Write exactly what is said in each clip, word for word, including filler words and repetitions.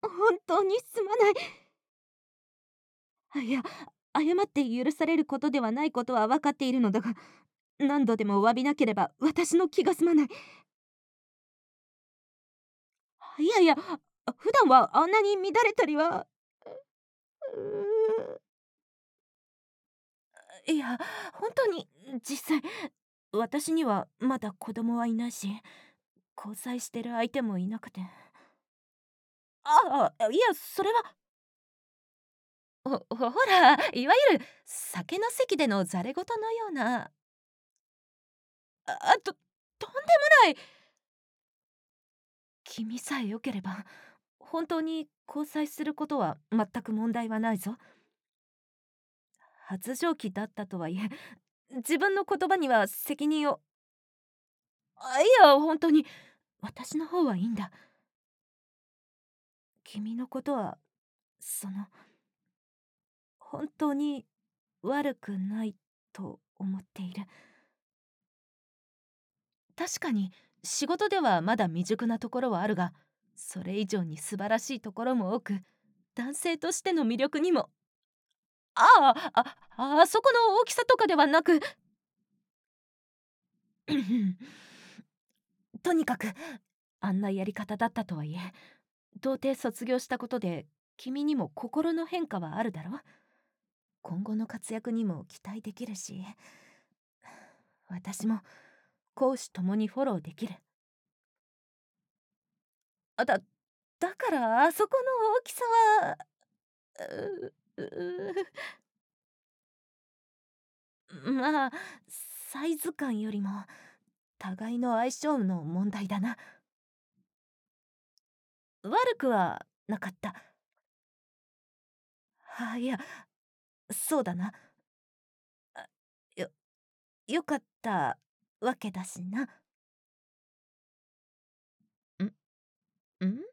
本当にすまない。あ、いや、謝って許されることではないことは分かっているのだが、何度でも詫びなければ私の気が済まない。いやいや、普段はあんなに乱れたりは。うーいや、本当に、実際、私にはまだ子供はいないし、交際してる相手もいなくて。ああ、いや、それは。ほほほら、いわゆる酒の席でのざれ言のような。ああととんでもない。君さえ良ければ本当に交際することは全く問題はないぞ。発情期だったとはいえ、自分の言葉には責任を。あ、いや、本当に私の方はいいんだ。君のことは、その、本当に悪くないと思っている。確かに仕事ではまだ未熟なところはあるが、それ以上に素晴らしいところも多く、男性としての魅力にも。ああ、あ、あそこの大きさとかではなく。とにかくあんなやり方だったとはいえ、童貞卒業したことで君にも心の変化はあるだろう。今後の活躍にも期待できるし、私も公私ともにフォローできる。あだだからあそこの大きさは。うううまあ、サイズ感よりも互いの相性の問題だな。悪くはなかった。あ、いや、そうだな。あ、よよかったわけだしな。んん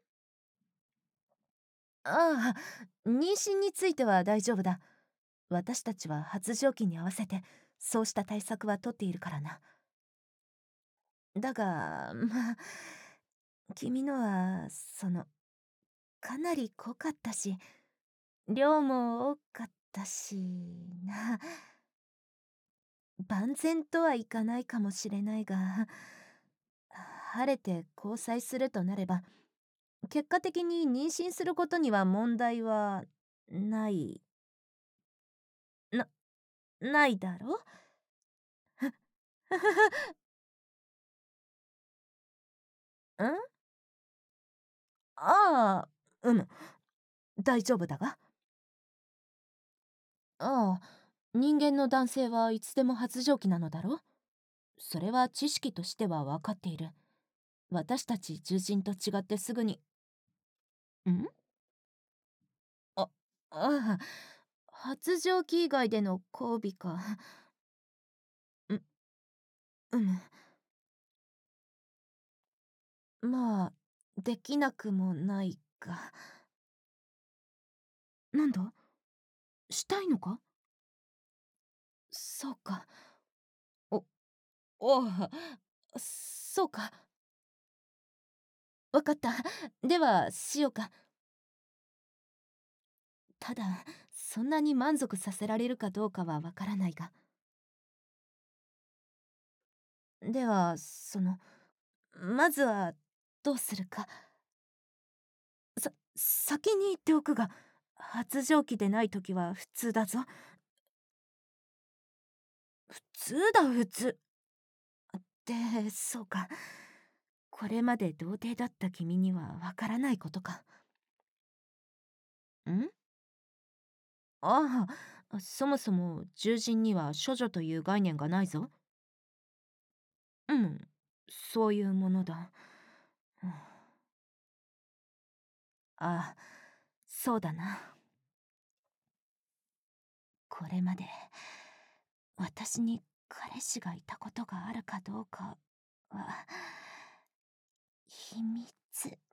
ああ、妊娠については大丈夫だ。私たちは発情期に合わせてそうした対策は取っているからな。だが、まあ、君のはその、かなり濃かったし、量も多かったしな。万全とはいかないかもしれないが、晴れて交際するとなれば、結果的に妊娠することには問題はない。な、ないだろ。んああ、うむ、大丈夫だが。ああ、人間の男性はいつでも発情期なのだろ。それは知識としては分かっている。私たち獣人と違ってすぐに。んあ、ああ、発情期以外での交尾か。う、うむ。まあ、できなくもないが。なんだ、したいのか。そうか。お、おあ、そうか。わかった。では、しようか。ただ、そんなに満足させられるかどうかはわからないが。では、その、まずは、どうするか。さ、先に言っておくが、発情期でない時は普通だぞ。普通だ、普通。で、そうか。これまで童貞だった君にはわからないことか。んああ、そもそも獣人には処女という概念がないぞ。うん、そういうものだ。うん、ああ、そうだな。これまで私に彼氏がいたことがあるかどうかは秘密。